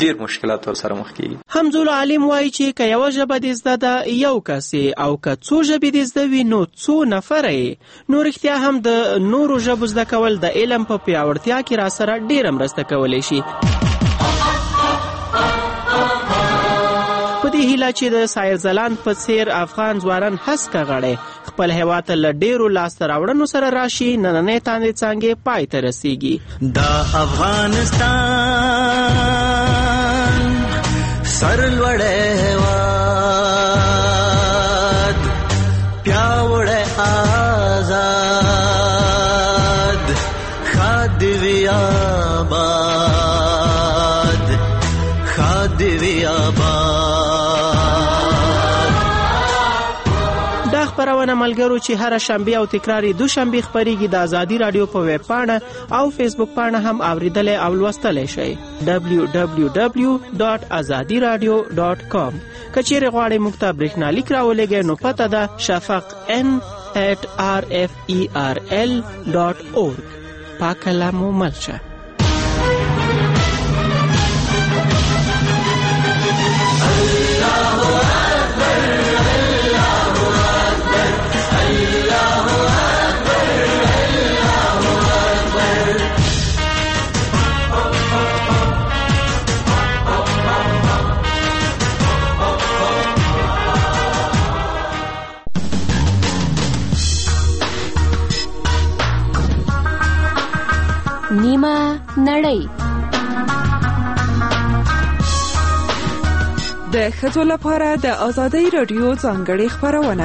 ډیر مشکلات ورسره مخ کیږي. حمزه العلیم وایي چې که یوه ژبه دې زده ده یو کس او که څو ژبې دې زده وي نو څو نفره یې، نو رښتیا هم د نورو ژبو زده کول د علم په پیاوړتیا کې راسره ډیره مرسته کولی شي. په دې هیله چې د سایر ځلان په څیر افغان ځوانان هسکه غړی خپل هیواد ته له ډیرو لاسته راوړنو سره راشي، نننۍ تاندې څانګې پای ته رسیږي. دا افغانستان سرلوړی هیواد، پیاوړی آزاد، ښاد دې وي آباد، ښاد دې وي آباد. دا خپرونه ملګرو چې هر شنبه او تکراری دوشنبه خبريږي د ازادي رادیو په ویب پاڼه او فیسبوک پاڼه هم اوریدلای او لوستلای شئ www.azadiradio.com. کچېرې غواړئ موږ ته برېښنالیک راولېږئ نو پته ده shafaq@rferl.org. پاکه مو ملشه. نیمه نړۍ د ښځو لپاره د ازادۍ رادیو ځانګړې خپرونه.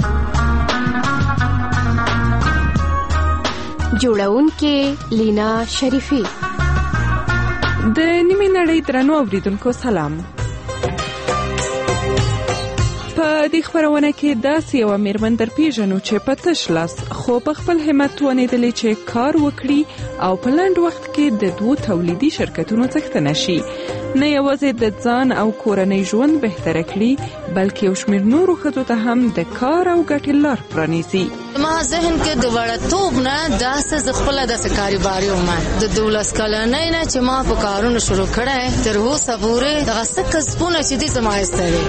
جوړونکې لینا شریفی. د نیمه نړۍ درنو اوریدونکو سلام. په دې خبرونه کې داسې یو میرمن در پیژنو چې په تش لاس خو په خپل همت توانېدلې چې کار وکړي او په لنډ وخت کې د 2 تولیدي شرکتونو څښتنه شي، نه یوازې د ځان او کورنۍ ژوند بهتره کړي بلکې یو شمېر نورو ښځو ته هم د کار او ګټې لار پرانیزي. ما ذهن کې د وړتوب نه داسې خپله داسې کاروباري وم د 12 کلنۍ نه چې ما په کارونو شروع کړی تر اوسه پورې دغه څه کسبونه چې دي زما ایسته دي.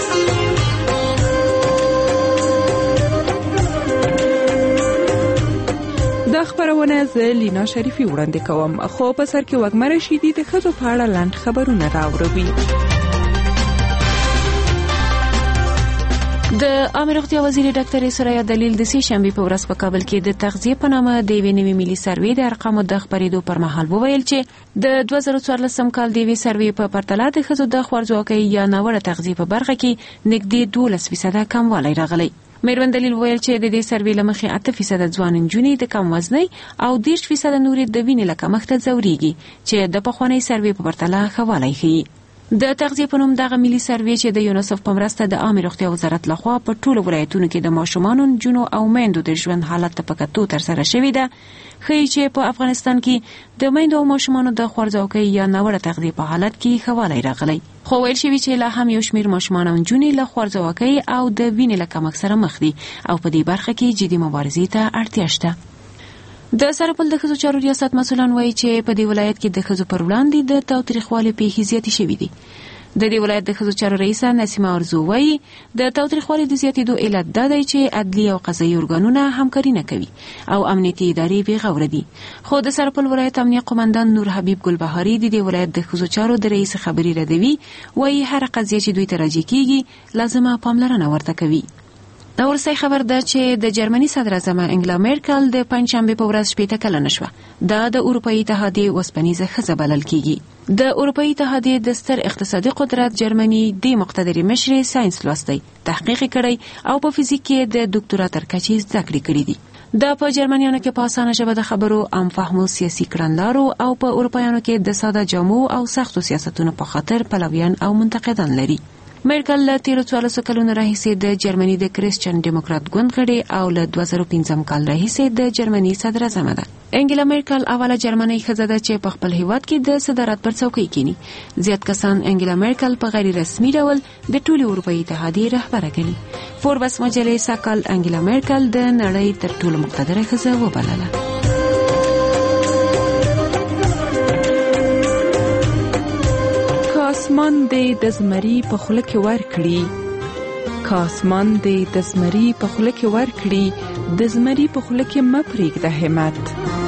دا خبرونه زه لینا شریفی وړاندې کوم، خو په سر کې وږمه رشیدي د ښځو په اړه لنډ خبرونه راوړوي. د عامه روغتیا وزیر ډاکټر سریا دلیل د سې شنبه په ورځ په کابل کې د تغذیه په نامه د یوې نوې ملي سروې د ارقامو د خبرېدو پر مهال وویل چې د 2014 کال د یوې سروې په پرتله د ښځو د خوارځواکۍ یا ناوړه تغذیه په برخه کې نږدې 12% کموالی راغلی. میرمن دلیل ویل چې د دې سروې له مخې 8% ځوان نجونې د کم وزنۍ او 30% نورې د وینې له کمښت ځوريږي چې د پخوانۍ سروې په پرتله ښه والی ښیي. د تغذیه په نوم دغه ملي سروې چې د یونیسف په مرسته د عامه روغتیا وزارت لخوا په ټولو ولایتونو کې د ماشومانو، نجونو او میندو د ژوند حالت ته په کتو ترسره شوې ده، ښیي چې په افغانستان کې د میندو او ماشومانو د خوارځواکۍ یا ناوړه تغذیه په حالت کې ښه والی راغلی. خو ویل شوي چې لا هم یو شمېر ماشومان او نجونې له خوارځواکۍ او د وینې له کمښت سره مخ دي او په دې برخه کې جدي مبارزې ته اړتیا شته. د سرپل د ښځو چارو ریاست مسؤلان وایي چې په دې ولایت کې د ښځو پر وړاندې د تاوتریخوالي پیښې زیاتې شوي دي. د دې ولایت د ښځو چارو رئیسه نسیمه ارزو وایي د تاوتریخوالي د زیاتېدو علت دا دی چې عدلي او قضایي ارګانونه همکاري نه کوي او امنیتي ادارې بې غوره دي. خو د سرپل ولایت امنیه قومندان نور حبیب ګلبهاري د دې ولایت د ښځو چارو د رئیس خبري ردوي وایي هر قضیه چې دوی ته راجع کیږي لازمه پاملرنه ورته کوي. دا ورسې خبر ده چې د جرمني صدر اعظم انګلا میرکل د پنځشنبه په ورځ 80 کلنه شوه. دا د اروپאי اتحادیې وسپنیزه ښځه بلل کیږي. د اروپאי اتحادیې د ستر اقتصادي قدرت جرمني د مقتدرې مشرې ساينس لوستي، تحقیق کړی او په فزیک کې د ډاکټرا تر کچې زده کړې کړې دي. دا په جرمنیانو کې په اسانه ژبه د خبرو، عام فهمو، سیاسي کړنلارو او په اروپایانو کې د ساده جامو او سختو سیاستونو په خاطر پلویان او منتقدان لري. میرکل له 13 کلونو راهیسې د جرمني د کریسچن ډیموکرات ګوند غړې او له 2015 کال راهیسې د جرمني صدر اعظم ده. انګلا میرکل اوله جرمني ښځه ده چې په خپل هیواد کې د صدارت پر څوکۍ کینی. زیات کسان انګلا میرکل په غیر رسمي ډول د ټولي اروپאי اتحادیې رهبره ګڼي. فوربس مجلې ساکال انګلا میرکل د نړۍ تر ټولو مقتدره ښځه وبلله. کاسمان دې د زمري په خوله کې ورکړي، کاسمان دې د زمري په خوله کې ورکړي، د زمري په خوله کې مه پرېږده همت.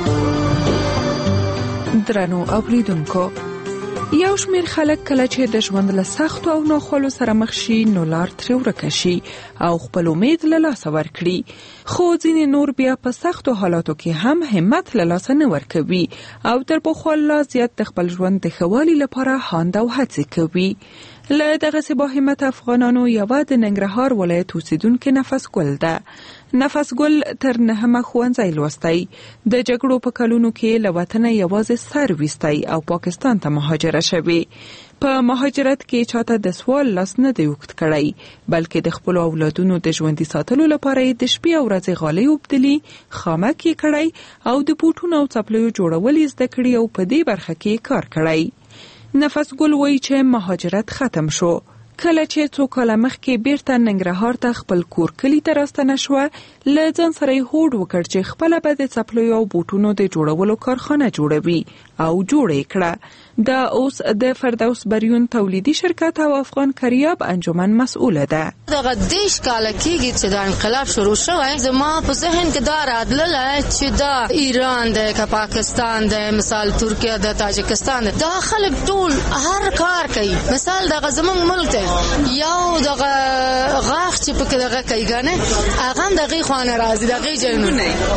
درنو اوریدونکو، یو شمیر خلک کله چې د ژوند له سختو او ناخوالو سره مخ شي نو لار ترې ورکه شي او خپل امید له لاسه ورکړي، خو ځینې نور بیا په سختو حالاتو کې هم همت له لاسه نه ورکوي او تر پخوا لا زیات د خپل ژوند د ښه والي لپاره هاند او هڅې کوي. له دغسې با همت افغانانو یوه د ننګرهار ولایت اوسیدونکې نفس ګل ده. نفس ګل تر 9مه ښوونځی لوستی، د جګړو په کلونو کې له وطنه یوازې سر ویستی او پاکستان ته مهاجره شوې. په مهاجرت کې چاته د سوال لاس نه دی اوږد کړی، بلکې د خپلو اولادونو د ژوندي ساتلو لپاره یې د شپې او ورځې غالۍ اوبدلي، خامک یې کړی او د بوټونو او څپلیو جوړول یې زده کړي او په دې برخه کې کار کړی. نفس ګل وایي چې مهاجرت ختم شو کله چې څو کاله مخکې بیرته ننګرهار ته خپل کور کلي ته راستنه شوه. له ځان سره یې هوډ وکړ چې خپله به د څپلیو او بوټونو د جوړولو کارخانه جوړوي او جوړه یې کړه. دا اوس د فردوس بریون تولیدي شرکت او افغان کریاب انجمن مسؤله ده. دغه 10 کاله کېږي چې دا انقلاب شروع شوی، زما په ذهن کې دا راتلله چې دا ایران دی که پاکستان دی، مثال ترکیه ده، تاجکستان ده، دا خلک ټول هر کار کوي. مثال دغه زمونږ ملک دی، یو دغه غاښ چې پکې دغه کوي ګنې هغه هم دغې خوا نه راځي، دغې ځای نه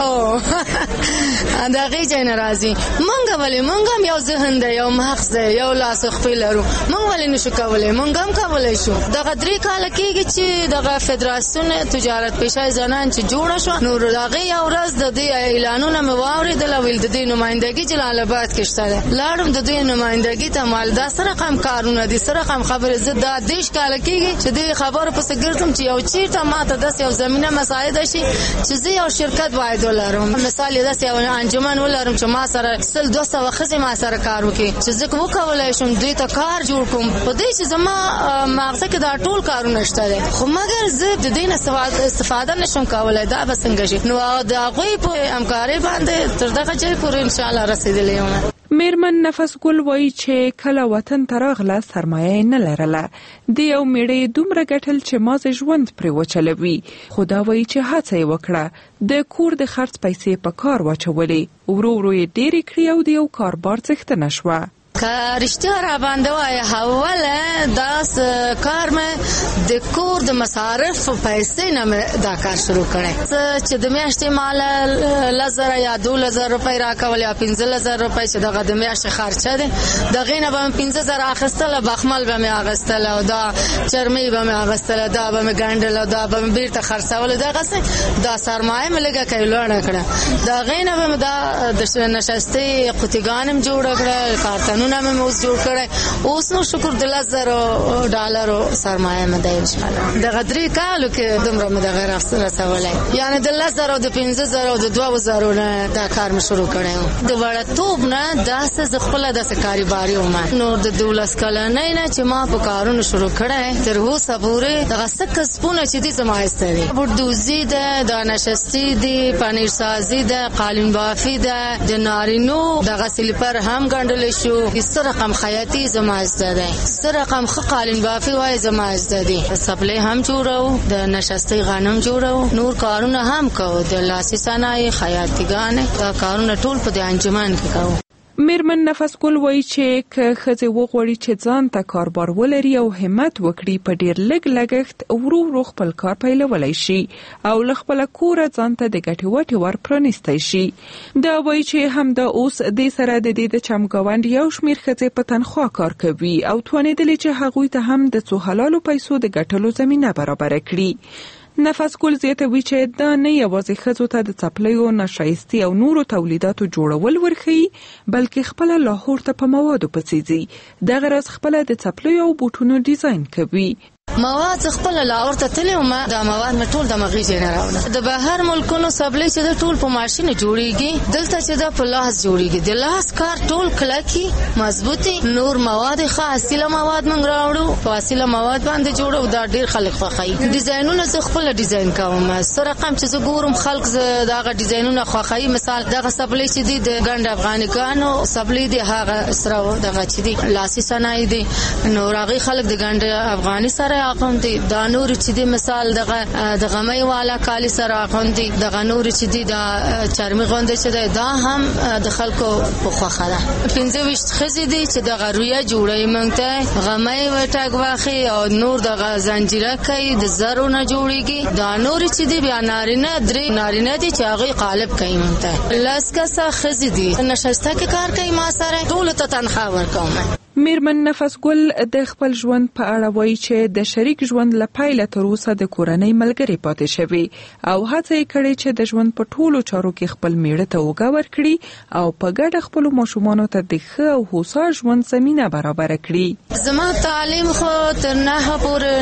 دغې ځای نه راځي. مونږ ولې مونږ هم یو ذهن دی، یو مغز دی، یو لاس خپې لرو، مونږ ولې نشو کولی؟ مونږ هم کولی شو. دغه 3 کاله کېږي چې دغه فدراسیون تجارت پیشه زنان چې جوړه شوه، نو د هغې یو ورځ د دې اعلانونه مې واورېدله، ویل د دې نمایندګي جلال آباد کې شته ده. لاړم د دې نمایندګي ته، مال دا څه رقم کارونه دي، څه رقم خبرې. زه دا 10 کاله کېږي چې دې خبرو پسې ګرځم چې یو چېرته ماته داسې یو زمینه مساعده شي چې زه یو شرکت باید ولرم. مثال یې داسې یو انجمن ولرم چې ما سره 100-200 ښځې ما سره کار وکړي، چې زه وکولی شم دوی ته کار جوړ کړم. په دې چې زما مغزه کې دا ټول کارونه شته دي، خو مګر زه د دې نه استفاده نشم کولی. دا به څنګه شي؟ نو د هغوی په همکارۍ باندې تر دغه ځای پورې انشاءالله رسېدلی یم. میرمن نفس ګل وایي چې کله وطن ته راغله سرمایه یې نه لرله، د یو میړه دومره ګټل چې مازې ژوند پرې وچلوي. خو دا وایي چې هڅه یې وکړه، د کور د خرڅ پیسې په کار واچولې، ورو ورو یې ډېرې کړې او د یو کاربار څښتنه شوه. که رښتیا را باندې وایه، اوله داس کار مې د کور د مصارف پیسې نه مې دا کار شروع کړی، چې د میاشتې مال 1000 یا 2000 روپۍ راکول یا 15000 روپۍ چې دغه د میاشتې خرچه دی، دغې نه به مې 15000 اخیستله، بخمل به مې اخیستله او دا چرمۍ به مې اخیستله، دا به مې ګنډله، دا به مې بیرته خرڅوله. دغسې دا سرمایه مې لږه کوي لوړه کړه. د هغې نه به مې دا د نشستې قوطیګان هم جوړه کړه، کارتنونه مې اوس جوړ کړی. اوس نو شکر د $10,000 سرمایه مې ده انشاءالله. دغه 3 کالو کې دومره مې دغه رسولی، یعنې د 10,000 او د 15,000 او د 2,000 نه دا کار مې شروع کړی و. د وړتوب نه داسې زه خپله داسې کاروباري وم. نو د 12 کلنۍ نه چې ما په کارونو شروع کړی تر اوسه پورې دغه څه کسبونه چې دي زما ایسته دي. بوټدوزي ده، دا نشستي دي، پنیر سازي ده، قالین بافي ده، د نارینو دغه سلیپر هم ګنډلی شو. څه رقم خیاطي زما زده دی، څه رقم ښه قالین بافي وایي زما زده دي. سپلې هم جوړو، د نشستۍ غنم جوړو، نور کارونه هم کوو، د لاسي صنایع، خیاطیګانې، دا کارونه ټول په دې انجمن کې کوو. میرمن نفس ګل وایي چې که ښځې وغواړي چې ځان ته کاربار ولري او همت وکړي، په ډېر لږ لګښت ورو ورو خپل کار پیلولی شي او له خپله کوره ځان ته د ګټې وټې ور پرانیستی شي. دا وایي چې همدا اوس دې سره د دې د چمګاونډ یو شمېر ښځې په تنخوا کار کوي او توانېدلې چې هغوی ته هم د څو حلالو پیسو د ګټلو زمینه برابره کړي. نفس ګل زیاتوي چې دا نه یوازې ښځو ته د څپلیو، نشایستي او نورو تولیداتو جوړول ورښیي، بلکې خپله لاهور ته په موادو پسې ځي. دغه راز خپله د څپلیو او بوټونو ډیزاین کوي. مواد خپل لاور ته تلم ما دا مواد ټول د مغري جنراونه د بهر ملکونو سبلې چې د ټول په ماشين جوړيږي دلته چې د په لاس جوړيږي د لاس کار ټول کلکی مضبوطي نور مواد خاصه مواد موږ راوړو فاصله مواد باندې جوړو دا ډیر خلک خوښي ډیزاینونه زه خپل ډیزاین کوم سره رقم چې زه ګورم خلک دا ډیزاینونه خوښي مثال دا سبلې چې دي د ګند افغانګانو سبلې دي هغه سره دغه چې دي لاسي صنایع دي نور هغه خلک د ګند افغاني سره اقوم دي دا نور چې دي مثال دغه د غمي والا کالی سره اقوم دي دغه نور چې دي دا چرمي غوندې چې دا هم د خلکو په خوخه ده 15 خزې دي چې دغه رویا جوړي مونږ ته غمي وټاګ واخي او نور دغه زنجیره کوي د زرو نه جوړيږي دا نور چې دي بیا نارینه درې نارینه دي چې هغه قالب کوي مونږ ته لاسکه خزې دي نشسته کې کار کوي ما سره ټول ته تنخواه ورکوم میرمن نفس ګل د خپل ژوند په اړه وایي چې د شریک ژوند لپاره تر اوسه د کورنۍ ملګری پاتې شوی او هڅه یې کړې چې د ژوند په ټولو چارو کې خپل میړه ته وګا ورکړي او په ګډه خپل ماشومانو ته د ښه او هوسا ژوند زمينه برابر کړي. زما تعلیم خو تر نه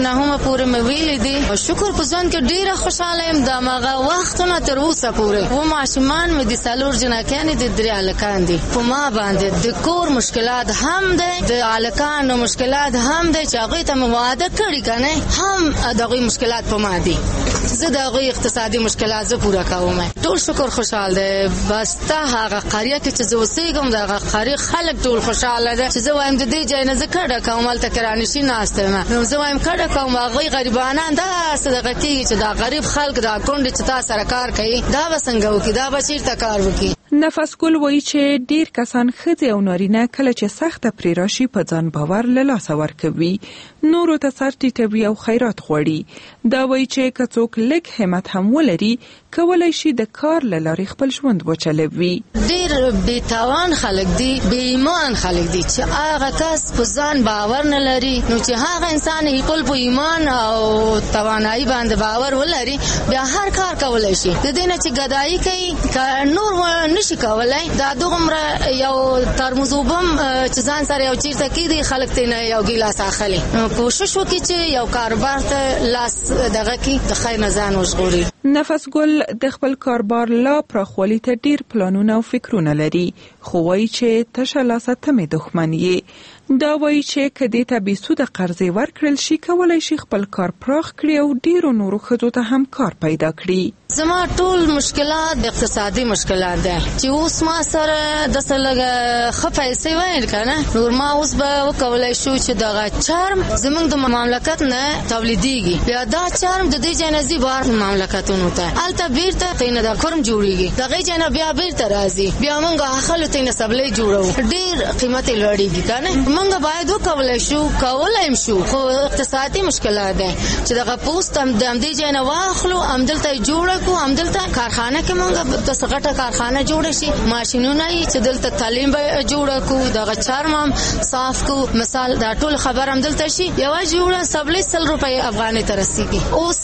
پورې مې ویلې دي او شکر په ځان کې ډیره خوشاله یم د ماغه وختونه تر اوسه پورې و ماشومان مې د سالور جنکان دي درې الکان دي په ما باندې د کور مشکلات هم ده د الکانو مشکلات هم ده چې هغه ته مواده کړی کنه هم دغه مشکلات په ما دي زه دغه اقتصادي مشکلات زه پورا کوم ټول شکر خوشاله ده بس ته هغه قريه کې چې زه اوسېږم دغه قريه خلک ټول خوشاله ده چې زه وایم د دې ځای نه زه کډه کوم الته کرانه شي ناشته نو زه وایم کډه کوم هغه غریبانان دا صدقه کوي چې دا غریب خلک دا کونډه چې تاسو سره کار کوي دا وسنګ وکي دا بچیر ته کار وکي. نفس ګل وایي چې ډیر کسان ښځې او نارینه کله چې سخته پرې راشي په ځان باور له لاسه ورکوي نورو ته سر ټیټوي او خیرات غواړي دا وایي چې که څوک لږ همت هم ولري کولی شي د کار له لارې خپل ژوند وچلوي. ډیر بېتاوان خلک دي بې ایمان خلک دي چې هغه کس په ځان باور نه لري نو چې هغه انسان خپل په ایمان او توانایي باندې باور ولري بیا هر کار کولی شي د دې نه چې ګدایي کوي نور نشي کولای دا دومره یو ترموز وبم چې ځان سره یو چیرته کیدی خلک ته نه یو ګیلاس اخلي کوشش وکړي چې یو کاروبار ته لاس دغه کې د خیر نه ځان وژغوري. نفس ګل د خپل کاروبار لا پراخوالي ته ډیر پلانونه او فکرونه لري خو وایي چې تشه لاسه ته مې دښمن یې دا وایي چې کدی ته بې سوده قرضې ورکړل شي کولی شي خپل کار پراخ کړي او ډیرو نورو ښځو ته هم کار پیدا کړي. زما ټول مشکلات د اقتصادي مشکلات ده چې اوس ما سره د سلګه خپایسي وایي کنه نور ما اوس به وکولای شو چې دغه چرم زمونږ د مملکت نه تولیديږي بیا دا چرم د دې جنازي بار مملکتونو ته الته بیرته تینه د کورم جوړیږي دغه جنا بیا بیرته راځي بیا مونږه خلک تینه سبلې جوړو ډیر قیمت لوړیږي کنه مونږ باید وکولای شو خو اقتصادي مشکلات ده چې دغه پوسټ هم د دې جنا واخلو عمدلته جوړ کو عمدلته کارخانه کې مونږ د سغټه کارخانه جوړ شي ماشينونه چې دلته تعلیم به جوړ کو دغه چرم صاف کو مثال دا ټول خبر عمدلته شي یو جوړه سبلې 100 روپۍ افغاني ترسيږي اوس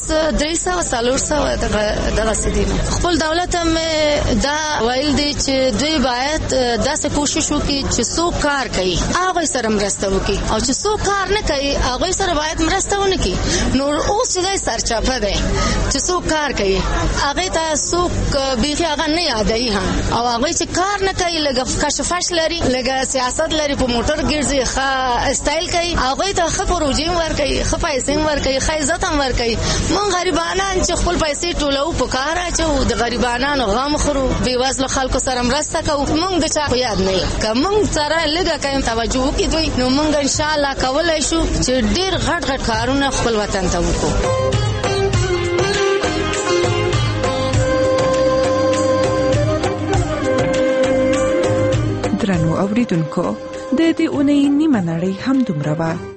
300 دغه سدي خپل دولت هم دا ویل دي چې دوی باید داسې کوشش وکړي چې څوک کار کوي هغه سره مرسته وکړي او چې څوک کار نه کوي هغه سره باید مرسته ونه کړي نور اوس چې سرچاپه ده چې څوک کار کوي هغه ته څوک بیخي هغه نه یادای هم او هغه چې کار نه کوي لګ کشفش لري لګ سیاست لري په موټر ګرځي ښه سټایل کوي هغه ته ښه پروژې ورکوي ښه پیسې ورکوي ښه عزت هم ورکوي مونږ غریبانان چې خپل پیسې ټولو په کار اچو د غریبانو غم خورو بې وزله خلکو سره مرسته کوو مونږ د چا یاد نه که مونږ سره لږه کایم توجه وکړي دوی نو مونږ ان شاء الله کولای شو چې ډیر غټ کارونه خپل وطن ته وکړو. درنو اوریدونکو د دې اونۍ نیمه نړۍ هم دومره وه